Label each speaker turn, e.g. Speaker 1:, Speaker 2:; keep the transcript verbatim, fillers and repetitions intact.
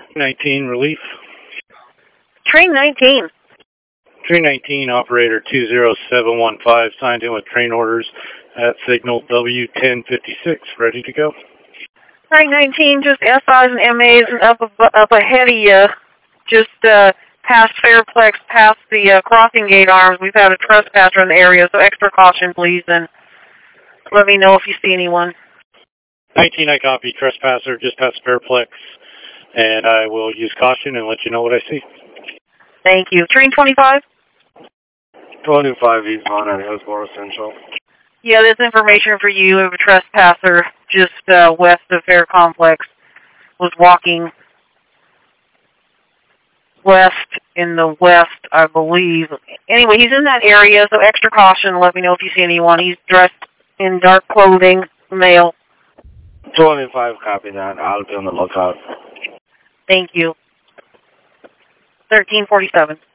Speaker 1: nineteen, relief.
Speaker 2: Train nineteen.
Speaker 1: Train nineteen, operator two zero seven one five, signed in with train orders at signal W ten fifty-six, ready to go.
Speaker 2: Train nineteen, just S Is and M As and up, up ahead of you, just uh, past Fairplex, past the uh, crossing gate arms. We've had a trespasser in the area, so extra caution, please, and let me know if you see anyone.
Speaker 1: nineteen, I copy. Trespasser just past Fairplex, and I will use caution and let you know what I see.
Speaker 2: Thank you. Train twenty-five?
Speaker 3: twenty-five East Vaughn at Hillsborough Central.
Speaker 2: Yeah, this information for you of a trespasser just uh, west of Fair Complex. Was walking west in the west, I believe. Anyway, he's in that area, so extra caution. Let me know if you see anyone. He's dressed in dark clothing, male.
Speaker 3: twenty-five, copy that. I'll be on the lookout.
Speaker 2: Thank you. thirteen forty-seven.